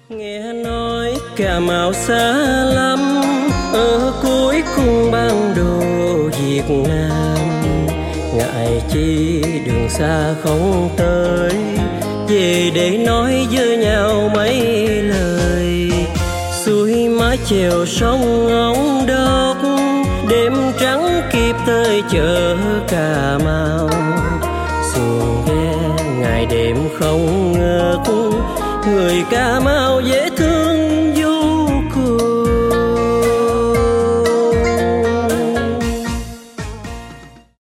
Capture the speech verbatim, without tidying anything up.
Nghe nói Cà Mau xa lắm, ở cuối cung bản đồ Việt Nam. Ngại chi đường xa không tới, về để nói với nhau mấy lời. Xuôi mái chèo sông Ngóng Đốc, đêm trắng kịp tới chợ Cà Mau. Xuồng ghe ngày đêm không ngớt, người Cà Mau dễ thương